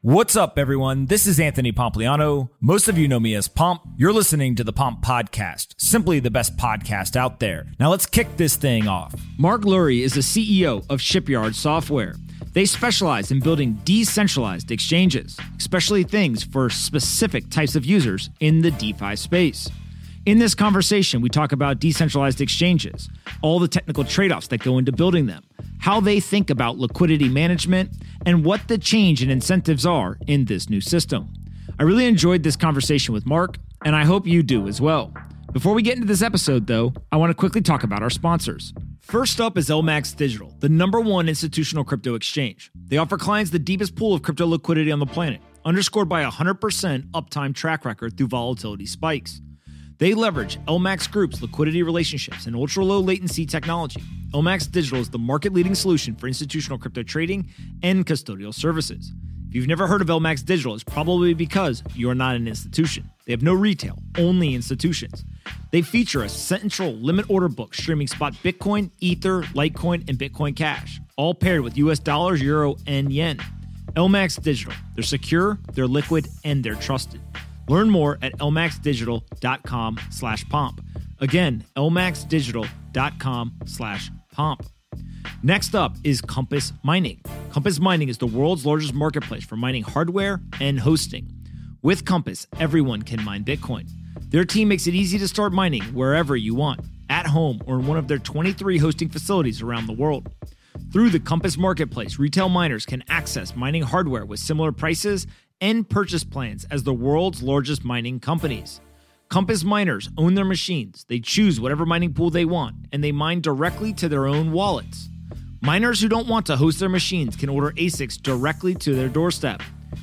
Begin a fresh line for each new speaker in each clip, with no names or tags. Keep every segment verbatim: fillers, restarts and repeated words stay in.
What's up, everyone? This is Anthony Pompliano. Most of you know me as Pomp. You're listening to the Pomp Podcast, simply the best podcast out there. Now let's kick this thing off. Mark Lurie is the C E O of Shipyard Software. They specialize in building decentralized exchanges, especially things for specific types of users in the DeFi space. In this conversation, we talk about decentralized exchanges, all the technical trade-offs that go into building them, how they think about liquidity management, and what the change in incentives are in this new system. I really enjoyed this conversation with Mark, and I hope you do as well. Before we get into this episode, though, I want to quickly talk about our sponsors. First up is L Max Digital, the number one institutional crypto exchange. They offer clients the deepest pool of crypto liquidity on the planet, underscored by a one hundred percent uptime track record through volatility spikes. They leverage L Max Group's liquidity relationships and ultra-low latency technology. L Max Digital is the market-leading solution for institutional crypto trading and custodial services. If you've never heard of L Max Digital, it's probably because you're not an institution. They have no retail, only institutions. They feature a central limit order book streaming spot Bitcoin, Ether, Litecoin, and Bitcoin Cash, all paired with U S dollars, euro, and yen. L Max Digital. They're secure, they're liquid, and they're trusted. Learn more at lmaxdigital.com slash pomp. Again, lmaxdigital.com slash pomp. Next up is Compass Mining. Compass Mining is the world's largest marketplace for mining hardware and hosting. With Compass, everyone can mine Bitcoin. Their team makes it easy to start mining wherever you want, at home or in one of their twenty-three hosting facilities around the world. Through the Compass Marketplace, retail miners can access mining hardware with similar prices and purchase plans as the world's largest mining companies. Compass miners own their machines, they choose whatever mining pool they want, and they mine directly to their own wallets. Miners who don't want to host their machines can order A S I Cs directly to their doorstep.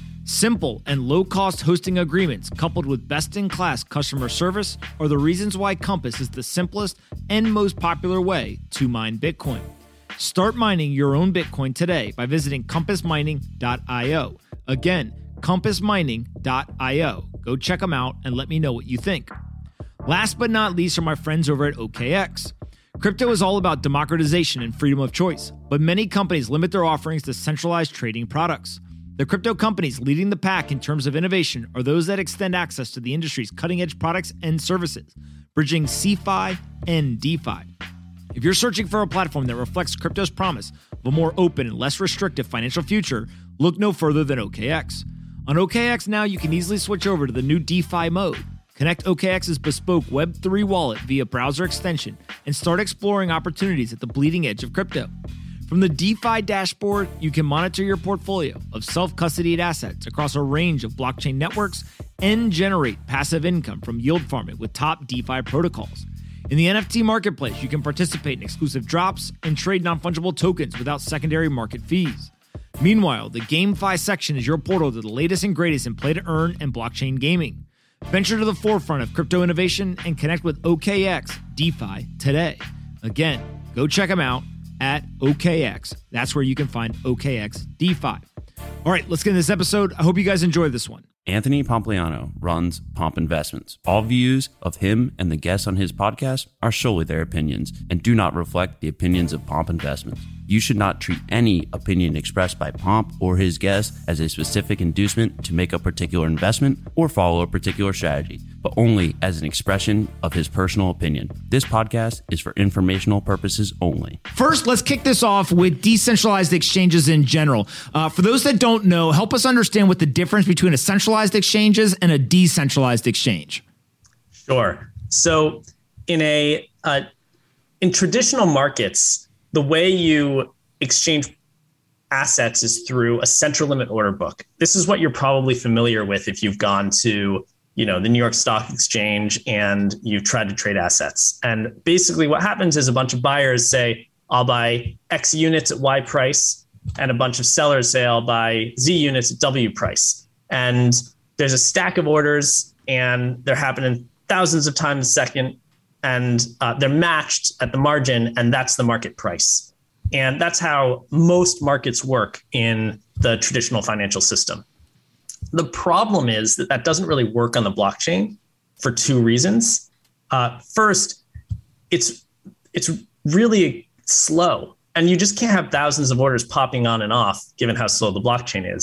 Simple and low-cost hosting agreements coupled with best-in-class customer service are the reasons why Compass is the simplest and most popular way to mine Bitcoin. Start mining your own Bitcoin today by visiting compass mining dot io. Again, compass mining dot io. Go check them out and let me know what you think. Last but not least are my friends over at O K X. Crypto is all about democratization and freedom of choice, but many companies limit their offerings to centralized trading products. The crypto companies leading the pack in terms of innovation are those that extend access to the industry's cutting-edge products and services, bridging CeFi and DeFi. If you're searching for a platform that reflects crypto's promise of a more open and less restrictive financial future, look no further than O K X. On O K X now, you can easily switch over to the new DeFi mode. Connect O K X's bespoke Web three wallet via browser extension and start exploring opportunities at the bleeding edge of crypto. From the DeFi dashboard, you can monitor your portfolio of self-custodied assets across a range of blockchain networks and generate passive income from yield farming with top DeFi protocols. In the N F T marketplace, you can participate in exclusive drops and trade non-fungible tokens without secondary market fees. Meanwhile, the GameFi section is your portal to the latest and greatest in play-to-earn and blockchain gaming. Venture to the forefront of crypto innovation and connect with O K X DeFi today. Again, go check them out at O K X. That's where you can find O K X DeFi. All right, let's get into this episode. I hope you guys enjoyed this one.
Anthony Pompliano runs Pomp Investments. All views of him and the guests on his podcast are solely their opinions and do not reflect the opinions of Pomp Investments. You should not treat any opinion expressed by Pomp or his guests as a specific inducement to make a particular investment or follow a particular strategy, but only as an expression of his personal opinion. This podcast is for informational purposes only.
First, let's kick this off with decentralized exchanges in general. Uh, for those that don't know, help us understand what the difference between a centralized exchanges and a decentralized exchange.
Sure. So in a uh, in traditional markets, the way you exchange assets is through a central limit order book. This is what you're probably familiar with if you've gone to, you know, the New York Stock Exchange and you've tried to trade assets. And basically what happens is a bunch of buyers say, I'll buy X units at Y price, and a bunch of sellers say, I'll buy Z units at W price. And there's a stack of orders and they're happening thousands of times a second. And uh, they're matched at the margin, and that's the market price. And that's how most markets work in the traditional financial system. The problem is that that doesn't really work on the blockchain for two reasons. Uh, first, it's it's really slow, and you just can't have thousands of orders popping on and off, given how slow the blockchain is.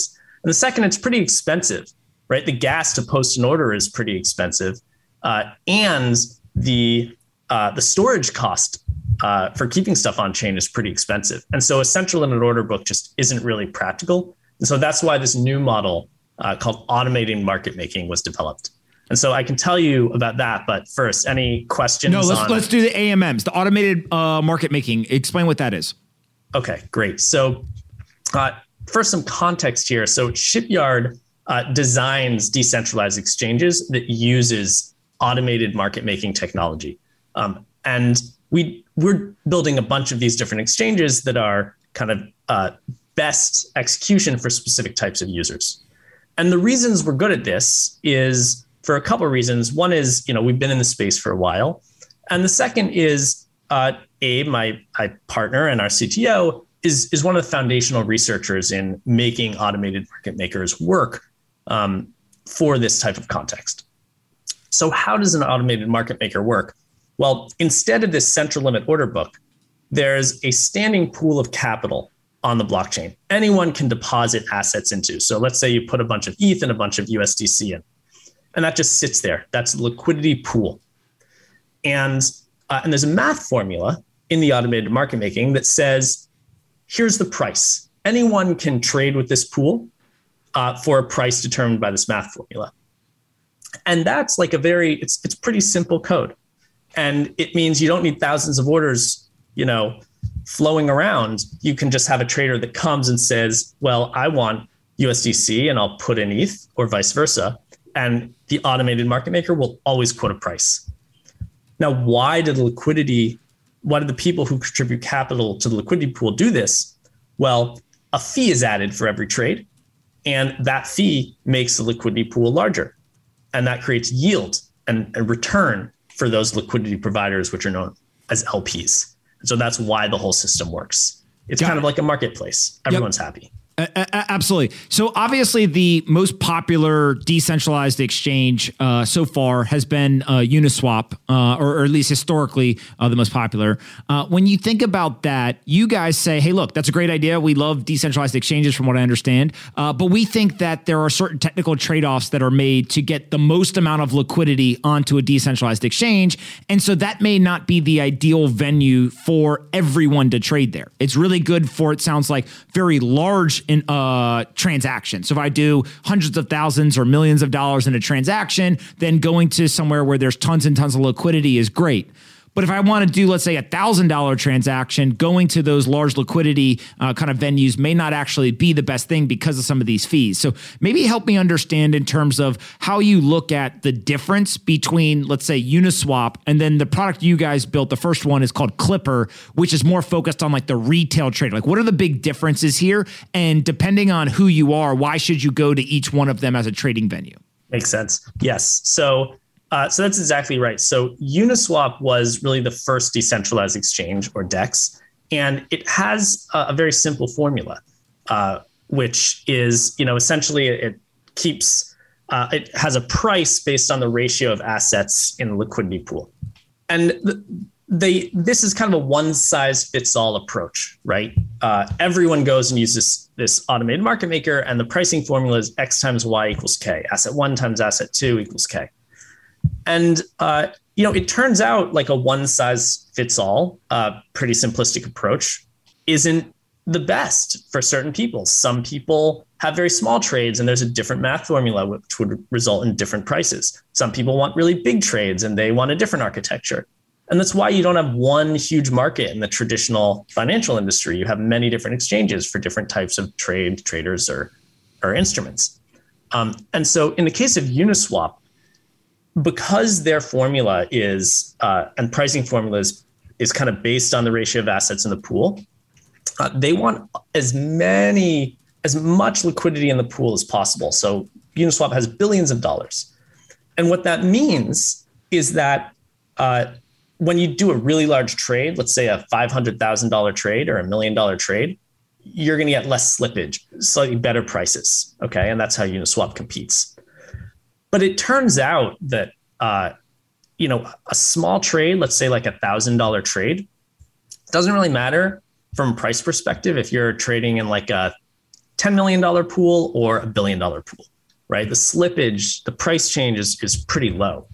And the second, it's pretty expensive, right? The gas to post an order is pretty expensive. Uh, and the uh, the storage cost uh, for keeping stuff on chain is pretty expensive. And so a central limit order book just isn't really practical. And so that's why this new model uh, called automating market making was developed. And so I can tell you about that. But first, any questions?
No, let's,
on...
let's do the A M Ms, the automated uh, market making. Explain what that is.
Okay, great. So uh, first, some context here. So Shipyard uh, designs decentralized exchanges that uses automated market making technology. Um, and we, we're building a bunch of these different exchanges that are kind of uh, best execution for specific types of users. And the reasons we're good at this is for a couple of reasons. One is, you know, we've been in the space for a while. And the second is uh, Abe, my, my partner and our C T O, is, is one of the foundational researchers in making automated market makers work um, for this type of context. So how does an automated market maker work? Well, instead of this central limit order book, there's a standing pool of capital on the blockchain. Anyone can deposit assets into. So let's say you put a bunch of E T H and a bunch of U S D C in, and that just sits there. That's a liquidity pool. And, uh, and there's a math formula in the automated market making that says, here's the price. Anyone can trade with this pool uh, for a price determined by this math formula. And that's like a very, it's it's pretty simple code. And it means you don't need thousands of orders, you know, flowing around. You can just have a trader that comes and says, well, I want U S D C and I'll put in E T H or vice versa. And the automated market maker will always quote a price. Now, why did the liquidity, why did the people who contribute capital to the liquidity pool do this? Well, a fee is added for every trade, and that fee makes the liquidity pool larger. And that creates yield and, and return for those liquidity providers, which are known as L Ps. So that's why the whole system works. It's Got kind it. of like a marketplace. Everyone's yep. happy.
Uh, absolutely. So obviously the most popular decentralized exchange uh, so far has been uh, Uniswap, uh, or, or at least historically uh, the most popular. Uh, when you think about that, you guys say, hey, look, that's a great idea. We love decentralized exchanges from what I understand. Uh, but we think that there are certain technical trade-offs that are made to get the most amount of liquidity onto a decentralized exchange. And so that may not be the ideal venue for everyone to trade there. It's really good for, it sounds like, very large in uh transactions. So if I do hundreds of thousands or millions of dollars in a transaction, then going to somewhere where there's tons and tons of liquidity is great. But if I want to do, let's say, a one thousand dollars transaction, going to those large liquidity uh, kind of venues may not actually be the best thing because of some of these fees. So maybe help me understand in terms of how you look at the difference between, let's say, Uniswap and then the product you guys built. The first one is called Clipper, which is more focused on like the retail trade. Like, what are the big differences here? And depending on who you are, why should you go to each one of them as a trading venue?
Makes sense. Yes. So Uh, so that's exactly right. So Uniswap was really the first decentralized exchange, or DEX, and it has a, a very simple formula, uh, which is, you know, essentially it, it keeps, uh, it has a price based on the ratio of assets in the liquidity pool. And the, they, this is kind of a one size fits all approach, right? Uh, everyone goes and uses this automated market maker, and the pricing formula is X times Y equals K. Asset one times asset two equals K. And, uh, you know, it turns out like a one size fits all, uh, pretty simplistic approach isn't the best for certain people. Some people have very small trades and there's a different math formula, which would result in different prices. Some people want really big trades and they want a different architecture. And that's why you don't have one huge market in the traditional financial industry. You have many different exchanges for different types of trade, traders, or, or instruments. Um, and so in the case of Uniswap, because their formula is, uh, and pricing formula is, is kind of based on the ratio of assets in the pool, uh, they want as many, as much liquidity in the pool as possible. So Uniswap has billions of dollars. And what that means is that uh, when you do a really large trade, let's say a five hundred thousand dollars trade or a million dollar trade, you're going to get less slippage, slightly better prices. Okay. And that's how Uniswap competes. But it turns out that, uh, you know, a small trade, let's say like a thousand dollar trade, doesn't really matter from a price perspective. If you're trading in like a ten million dollars pool or a billion dollar pool, right? The slippage, the price change is, is pretty low.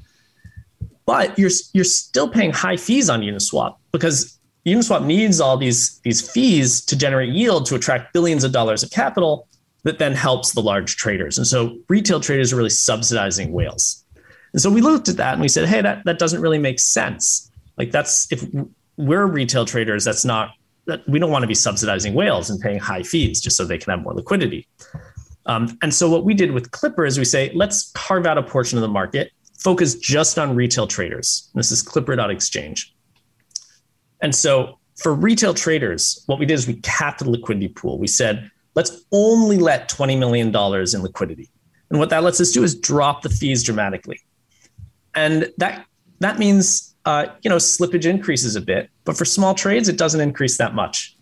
But you're you're still paying high fees on Uniswap because Uniswap needs all these, these fees to generate yield to attract billions of dollars of capital that then helps the large traders. And so retail traders are really subsidizing whales. And so we looked at that and we said, hey, that, that doesn't really make sense. Like that's, if we're retail traders, that's not, that we don't want to be subsidizing whales and paying high fees just so they can have more liquidity. Um, and so what we did with Clipper is we say, let's carve out a portion of the market, focus just on retail traders. This is Clipper dot exchange. And so for retail traders, what we did is we capped the liquidity pool. We said, let's only let twenty million dollars in liquidity. And what that lets us do is drop the fees dramatically. And that that means, uh, you know, slippage increases a bit, but for small trades, it doesn't increase that much.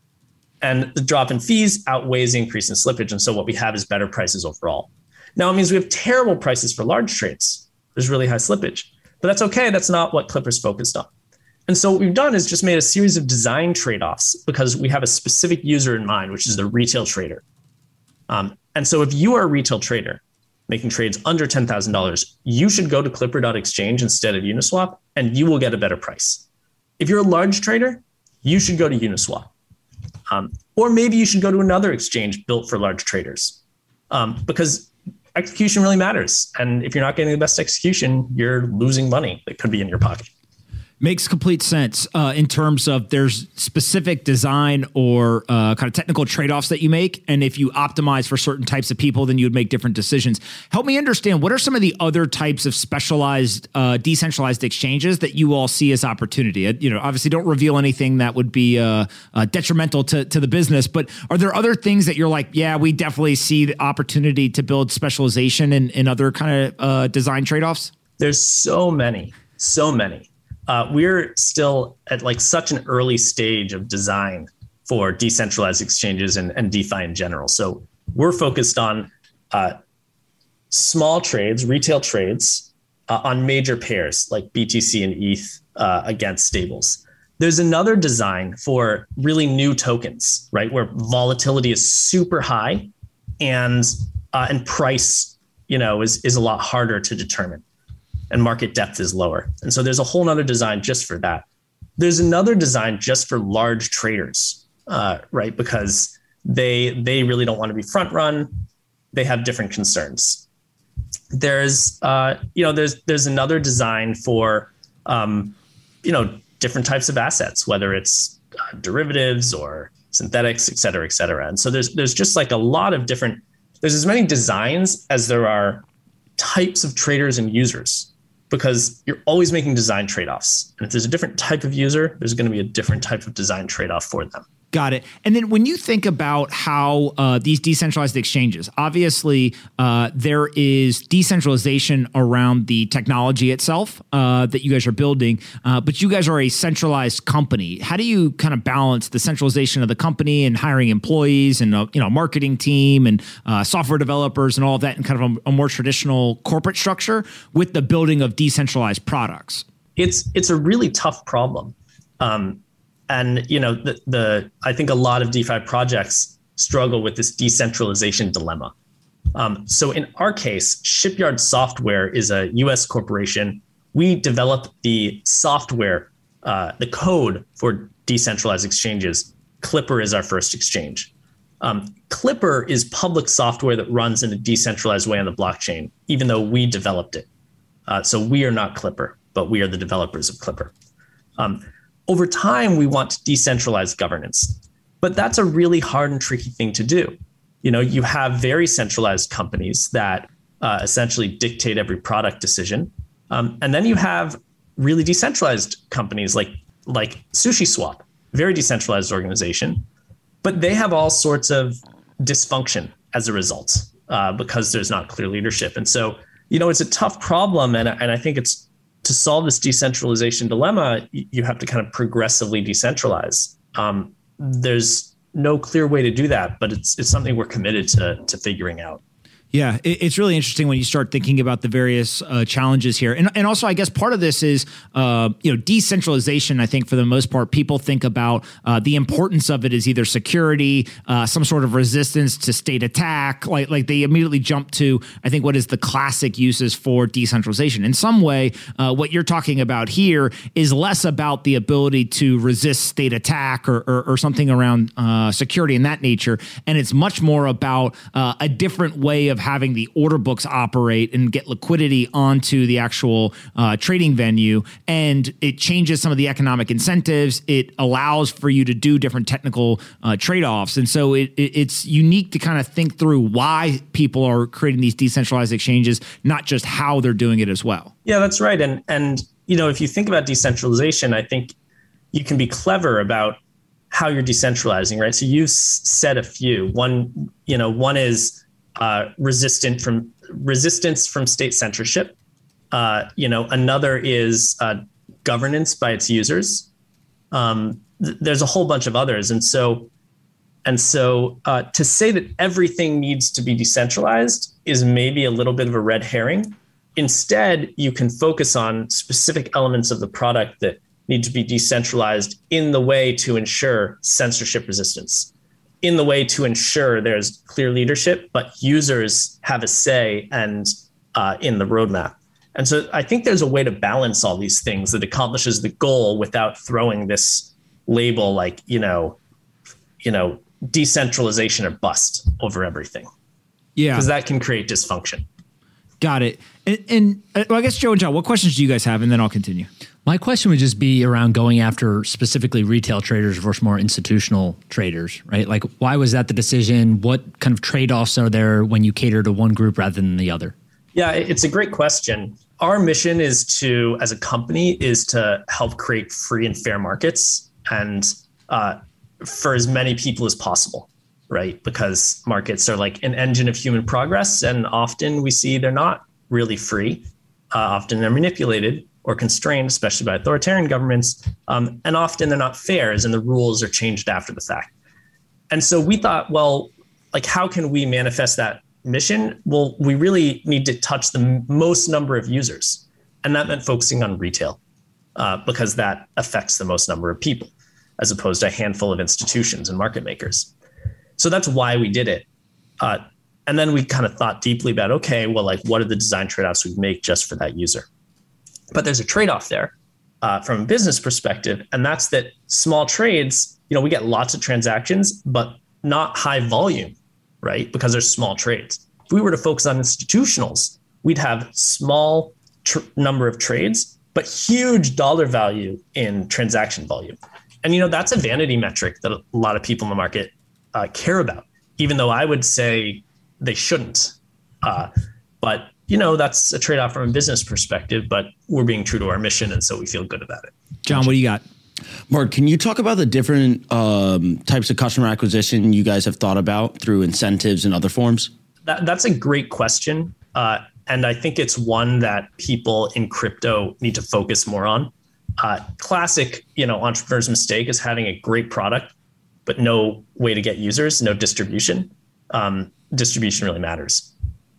And the drop in fees outweighs the increase in slippage. And so what we have is better prices overall. Now it means we have terrible prices for large trades. There's really high slippage, but that's okay. That's not what Clipper's focused on. And so what we've done is just made a series of design trade-offs because we have a specific user in mind, which is the retail trader. Um, and so if you are a retail trader making trades under ten thousand dollars, you should go to Clipper dot exchange instead of Uniswap, and you will get a better price. If you're a large trader, you should go to Uniswap. Um, or maybe you should go to another exchange built for large traders um, because execution really matters. And if you're not getting the best execution, you're losing money that could be in your pocket.
Makes complete sense uh, in terms of there's specific design or uh, kind of technical trade-offs that you make. And if you optimize for certain types of people, then you would make different decisions. Help me understand, what are some of the other types of specialized, uh, decentralized exchanges that you all see as opportunity? You know, obviously don't reveal anything that would be uh, uh, detrimental to, to the business, but are there other things that you're like, yeah, we definitely see the opportunity to build specialization in, in other kind of uh, design trade-offs?
There's so many, so many. Uh, we're still at like such an early stage of design for decentralized exchanges and, and DeFi in general. So we're focused on uh, small trades, retail trades uh, on major pairs like B T C and E T H uh, against stables. There's another design for really new tokens, right, where volatility is super high and uh, and price, you know, is is a lot harder to determine. And market depth is lower. And so there's a whole nother design just for that. There's another design just for large traders, uh, right? Because they they really don't want to be front run. They have different concerns. There's uh, you know there's there's another design for um, you know different types of assets, whether it's uh, derivatives or synthetics, et cetera, et cetera. And so there's there's just like a lot of different. There's as many designs as there are types of traders and users, because you're always making design trade-offs. And if there's a different type of user, there's going to be a different type of design trade-off for them.
Got it. And then when you think about how uh, these decentralized exchanges, obviously uh, there is decentralization around the technology itself uh, that you guys are building, uh, but you guys are a centralized company. How do you kind of balance the centralization of the company and hiring employees and a, you know, marketing team and uh, software developers and all of that in kind of a, a more traditional corporate structure with the building of decentralized products?
It's it's a really tough problem. Um, And, you know, the, the I think a lot of DeFi projects struggle with this decentralization dilemma. Um, so in our case, Shipyard Software is a U S corporation. We developed the software, uh, the code for decentralized exchanges. Clipper is our first exchange. Um, Clipper is public software that runs in a decentralized way on the blockchain, even though we developed it. Uh, so we are not Clipper, but we are the developers of Clipper. Um, Over time, we want to decentralize governance, but that's a really hard and tricky thing to do. You know, you have very centralized companies that uh, essentially dictate every product decision. Um, and then you have really decentralized companies like, like SushiSwap, very decentralized organization, but they have all sorts of dysfunction as a result uh, because there's not clear leadership. And so, you know, it's a tough problem. And, and I think it's, to solve this decentralization dilemma, you have to kind of progressively decentralize. Um, there's no clear way to do that, but it's it's something we're committed to to figuring out.
Yeah, it's really interesting when you start thinking about the various uh, challenges here. And and also, I guess part of this is, uh, you know, decentralization. I think for the most part, people think about uh, the importance of it is either security, uh, some sort of resistance to state attack. Like, like they immediately jump to, I think, what is the classic uses for decentralization. In some way, uh, what you're talking about here is less about the ability to resist state attack or, or, or something around uh, security in that nature. And it's much more about uh, a different way of having the order books operate and get liquidity onto the actual uh, trading venue. And it changes some of the economic incentives. It allows for you to do different technical uh, trade-offs. And so it, it, it's unique to kind of think through why people are creating these decentralized exchanges, not just how they're doing it as well.
Yeah, that's right. And, and you know, if you think about decentralization, I think you can be clever about how you're decentralizing, right? So you've said a few. One, you know, one is Uh, resistant from resistance from state censorship. Uh, you know, another is uh, governance by its users. Um, th- there's a whole bunch of others, and so and so uh, to say that everything needs to be decentralized is maybe a little bit of a red herring. Instead, you can focus on specific elements of the product that need to be decentralized in the way to ensure censorship resistance, in the way to ensure there's clear leadership, but users have a say and uh, in the roadmap. And so I think there's a way to balance all these things that accomplishes the goal without throwing this label like, you know, you know, decentralization or bust over everything.
Yeah.
Because that can create dysfunction.
Got it. And, and uh, well, I guess Joe and John, what questions do you guys have? And then I'll continue.
My question would just be around going after specifically retail traders versus more institutional traders, right? Like, why was that the decision? What kind of trade-offs are there when you cater to one group rather than the other?
Yeah, it's a great question. Our mission is to, as a company, is to help create free and fair markets and uh, for as many people as possible, right? Because markets are like an engine of human progress, and often we see they're not really free. Uh, often they're manipulated or constrained, especially by authoritarian governments. Um, and often they're not fair, as in the rules are changed after the fact. And so we thought, well, like, how can we manifest that mission? Well, we really need to touch the most number of users. And that meant focusing on retail uh, because that affects the most number of people, as opposed to a handful of institutions and market makers. So that's why we did it. Uh, and then we kind of thought deeply about, okay, well, like, what are the design trade-offs we'd make just for that user? But there's a trade-off there uh, from a business perspective, and that's that small trades, you know, we get lots of transactions, but not high volume, right? Because there's small trades. If we were to focus on institutionals, we'd have small tr- number of trades, but huge dollar value in transaction volume. And, you know, that's a vanity metric that a lot of people in the market uh, care about, even though I would say they shouldn't. Uh, but you know, that's a trade-off from a business perspective, but we're being true to our mission, and so we feel good about it.
John, what do you got?
Mark, can you talk about the different um, types of customer acquisition you guys have thought about through incentives and other forms?
That, that's a great question. Uh, and I think it's one that people in crypto need to focus more on. Uh, classic, you know, entrepreneur's mistake is having a great product, but no way to get users, no distribution. Um, distribution really matters.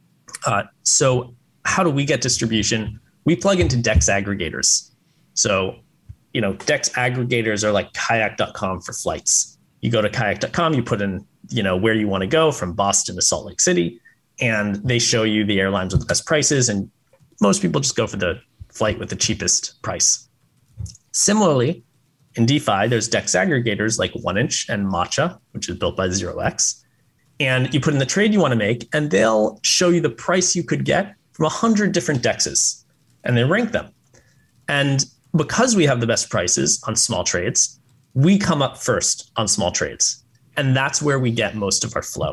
Uh, so how do we get distribution? We plug into DEX aggregators. So, you know, DEX aggregators are like kayak dot com for flights. You go to kayak dot com, you put in, you know, where you want to go from Boston to Salt Lake City, and they show you the airlines with the best prices. And most people just go for the flight with the cheapest price. Similarly, in DeFi, there's DEX aggregators like one inch and Matcha, which is built by zero x. And you put in the trade you want to make, and they'll show you the price you could get from one hundred different DEXs, and they rank them. And because we have the best prices on small trades, we come up first on small trades. And that's where we get most of our flow.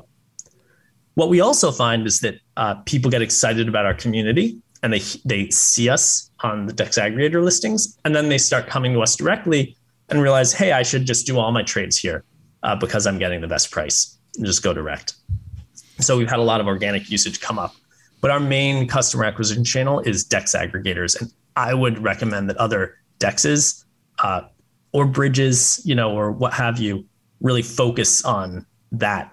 What we also find is that uh, people get excited about our community, and they they see us on the DEX aggregator listings, and then they start coming to us directly and realize, hey, I should just do all my trades here uh, because I'm getting the best price. And just go direct. So we've had a lot of organic usage come up, but our main customer acquisition channel is DEX aggregators. And I would recommend that other DEXs uh, or bridges, you know, or what have you, really focus on that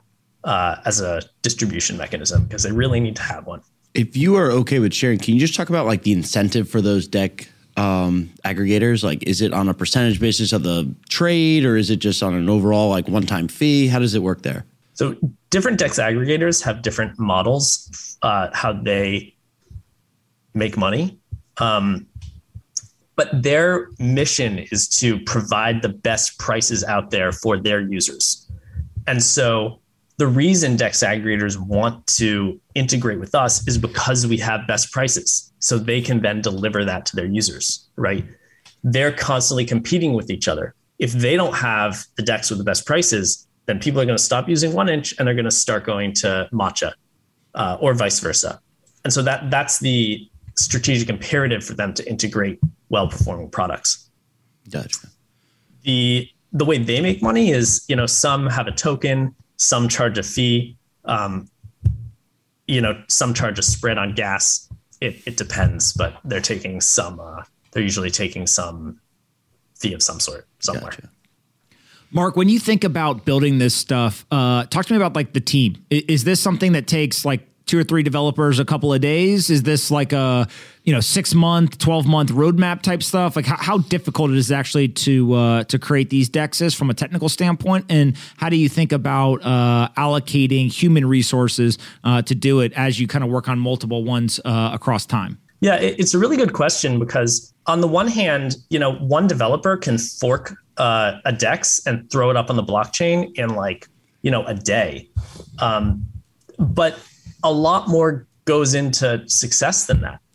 uh, as a distribution mechanism because they really need to have one.
If you are okay with sharing, can you just talk about like the incentive for those deck um, aggregators? Like, is it on a percentage basis of the trade, or is it just on an overall like one-time fee? How does it work there?
So different DEX aggregators have different models, uh, how they make money. Um, but their mission is to provide the best prices out there for their users. And so the reason DEX aggregators want to integrate with us is because we have best prices. So they can then deliver that to their users, right? They're constantly competing with each other. If they don't have the DEX with the best prices, then people are going to stop using one inch and they're going to start going to Matcha uh, or vice versa. And so that that's the strategic imperative for them to integrate well-performing products.
Gotcha.
The the way they make money is, you know, some have a token, some charge a fee, um, you know, some charge a spread on gas. It it depends, but they're taking some. Uh, they're usually taking some fee of some sort somewhere.
Gotcha.
Mark, when you think about building this stuff, uh, talk to me about like the team. Is, is this something that takes like two or three developers a couple of days? Is this like a, you know, six month, twelve month roadmap type stuff? Like how, how difficult it is actually to, uh, to create these D E Xs from a technical standpoint? And how do you think about, uh, allocating human resources, uh, to do it as you kind of work on multiple ones, uh, across time?
Yeah, it, it's a really good question because on the one hand, you know, one developer can fork uh, a DEX and throw it up on the blockchain in like, you know, a day. Um, but a lot more goes into success than that.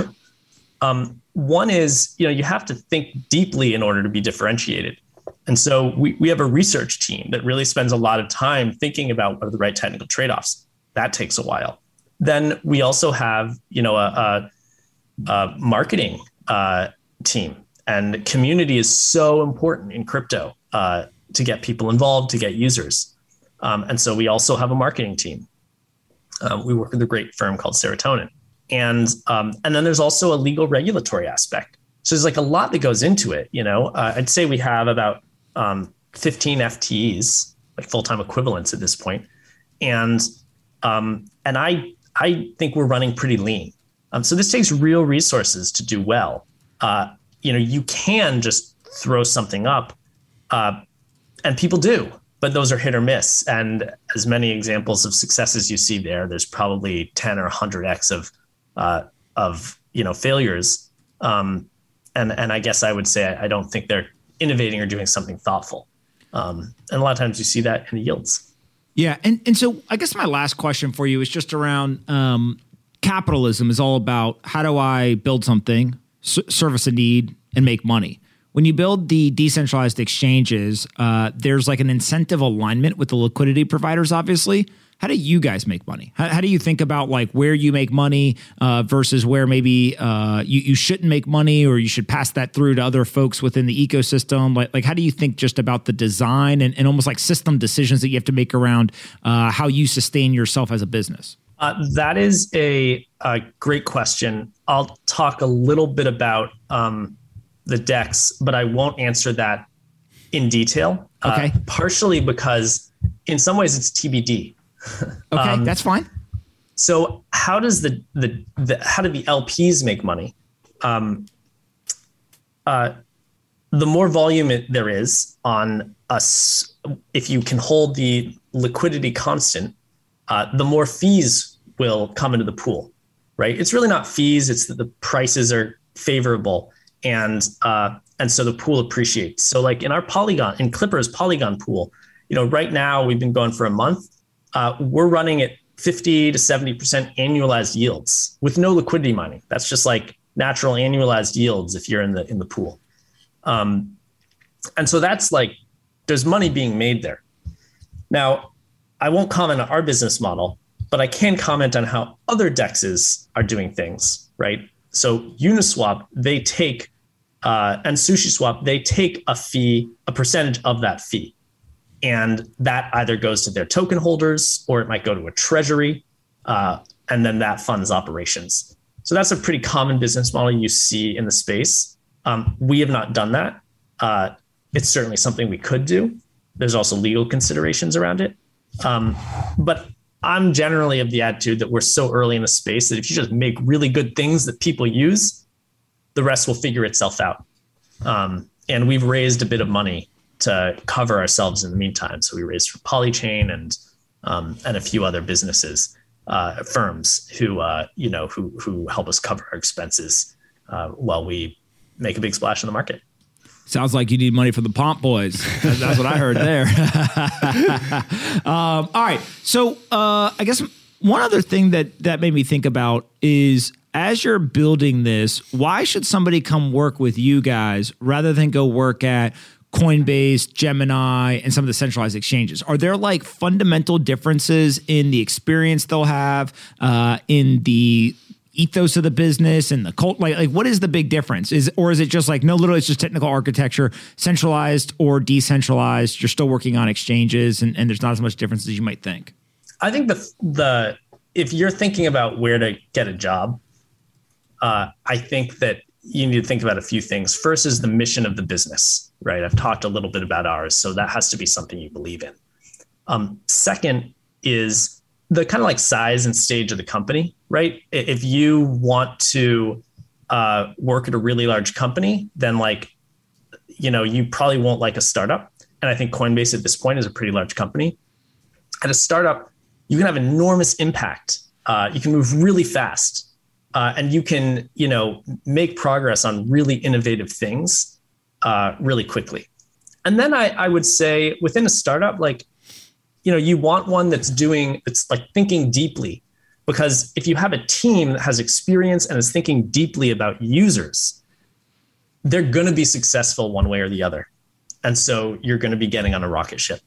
um, one is, you know, you have to think deeply in order to be differentiated. And so we, we have a research team that really spends a lot of time thinking about what are the right technical trade-offs. That takes a while. Then we also have, you know, a, a, a marketing uh, team. And community is so important in crypto uh, to get people involved, to get users. Um, and so we also have a marketing team. Um, we work with a great firm called Serotonin. And um, and then there's also a legal regulatory aspect. So there's like a lot that goes into it. You know, uh, I'd say we have about um, fifteen F T Es, like full-time equivalents at this point. And um, and I I think we're running pretty lean. Um, so this takes real resources to do well. Uh, you know, you can just throw something up, uh, and people do, but those are hit or miss. And as many examples of success as you see there, there's probably ten or one hundred X of uh, of you know failures. Um, and and I guess I would say I, I don't think they're innovating or doing something thoughtful. Um, and a lot of times you see that in the yields.
Yeah, and and so I guess my last question for you is just around um, capitalism is all about how do I build something, s- service a need, and make money. When you build the decentralized exchanges, uh, there's like an incentive alignment with the liquidity providers, obviously. How do you guys make money? How, how do you think about like where you make money uh, versus where maybe uh, you, you shouldn't make money or you should pass that through to other folks within the ecosystem? Like, like how do you think just about the design and, and almost like system decisions that you have to make around uh, how you sustain yourself as a business?
Uh, that is a, a great question. I'll talk a little bit about um, the DEX, but I won't answer that in detail.
Okay.
Uh, partially because in some ways it's T B D.
Okay,
um,
that's fine.
So how does the, the, the how do the L Ps make money? Um, uh, the more volume it, there is on us, if you can hold the liquidity constant, uh, the more fees will come into the pool, right? It's really not fees; it's that the prices are favorable, and uh, and so the pool appreciates. So, like in our Polygon, in Clipper's Polygon pool, you know, right now we've been going for a month. Uh, we're running at fifty to seventy percent annualized yields with no liquidity mining. That's just like natural annualized yields if you're in the in the pool. Um, and so that's like, there's money being made there. Now, I won't comment on our business model, but I can comment on how other DEXs are doing things, right? So Uniswap, they take, uh, and SushiSwap, they take a fee, a percentage of that fee. And that either goes to their token holders or it might go to a treasury, uh, and then that funds operations. So that's a pretty common business model you see in the space. Um, we have not done that. Uh, it's certainly something we could do. There's also legal considerations around it. Um, but I'm generally of the attitude that we're so early in the space that if you just make really good things that people use, the rest will figure itself out. Um, and we've raised a bit of money to cover ourselves in the meantime. So we raised for Polychain and um, and a few other businesses, uh, firms who uh, you know who who help us cover our expenses uh, while we make a big splash in the market.
Sounds like you need money from the Pomp Boys. That's what I heard there. um, all right. So uh, I guess one other thing that that made me think about is as you're building this, why should somebody come work with you guys rather than go work at Coinbase, Gemini, and some of the centralized exchanges? Are there like fundamental differences in the experience they'll have, uh, in the ethos of the business and the cult? Like, like what is the big difference? Is or is it just like, no, literally it's just technical architecture, centralized or decentralized? You're still working on exchanges and, and there's not as much difference as you might think.
I think the the if you're thinking about where to get a job, uh, I think that you need to think about a few things. First is the mission of the business, right? I've talked a little bit about ours, so that has to be something you believe in. Um, second is the kind of like size and stage of the company, right? If you want to uh, work at a really large company, then like, you know, you probably won't like a startup. And I think Coinbase at this point is a pretty large company. At a startup, you can have enormous impact. Uh, you can move really fast. Uh, and you can, you know, make progress on really innovative things uh, really quickly. And then I, I would say within a startup, like, you know, you want one that's doing, it's like thinking deeply, because if you have a team that has experience and is thinking deeply about users, they're going to be successful one way or the other. And so you're going to be getting on a rocket ship.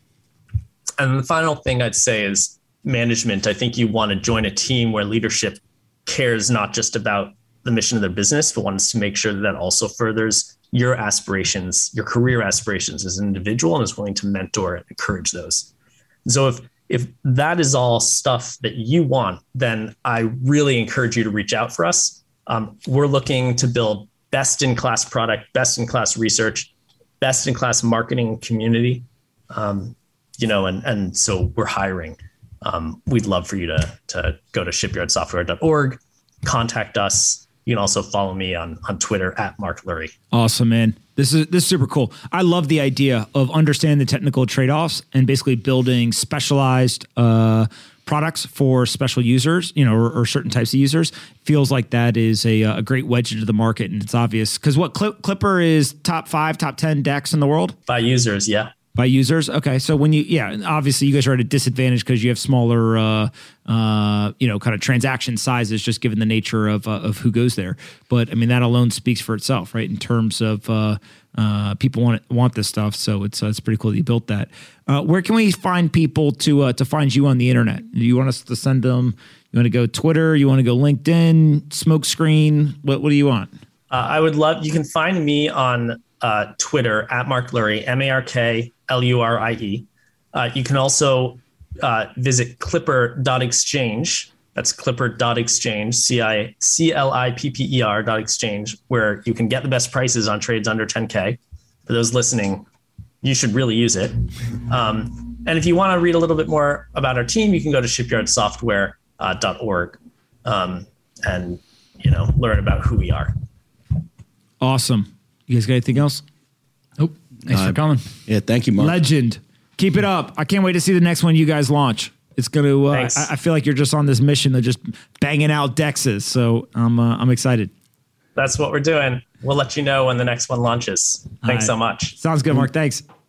And the final thing I'd say is management. I think you want to join a team where leadership cares not just about the mission of their business, but wants to make sure that that also furthers your aspirations, your career aspirations as an individual, and is willing to mentor and encourage those. So if if that is all stuff that you want, then I really encourage you to reach out for us. Um, we're looking to build best-in-class product, best-in-class research, best-in-class marketing community. Um, you know, and and so we're hiring. Um, we'd love for you to to go to shipyard software dot org, contact us. You can also follow me on on Twitter at Mark Lurie.
Awesome, man. This is this is super cool. I love the idea of understanding the technical trade-offs and basically building specialized uh, products for special users, you know, or, or certain types of users. Feels like that is a, a great wedge into the market, and it's obvious because what Cl- Clipper is top five, top ten DEX in the world
by users, yeah.
By users. Okay. So when you, yeah, obviously you guys are at a disadvantage because you have smaller, uh, uh, you know, kind of transaction sizes, just given the nature of, uh, of who goes there. But I mean, that alone speaks for itself, right? In terms of, uh, uh, people want want this stuff. So it's, uh, it's pretty cool that you built that. Uh, where can we find people to, uh, to find you on the internet? Do you want us to send them, you want to go Twitter? You want to go LinkedIn, Smokescreen? What, what do you want?
Uh, I would love, you can find me on, uh, Twitter at Mark Lurie, M A R K L U R I E. Uh, you can also uh, visit clipper dot exchange. That's clipper dot exchange, C I C L I P P E R dot exchange, where you can get the best prices on trades under ten K. For those listening, you should really use it. Um, and if you want to read a little bit more about our team, you can go to shipyard software dot org um, and, you know, learn about who we are.
Awesome. You guys got anything else?
Nope. Thanks uh, for coming.
Yeah, thank you, Mark.
Legend. Keep it up. I can't wait to see the next one you guys launch. It's going to, uh, I, I feel like you're just on this mission of just banging out dexes. So I'm, uh, I'm excited.
That's what we're doing. We'll let you know when the next one launches. Thanks right. so much.
Sounds good, Mark. Thanks.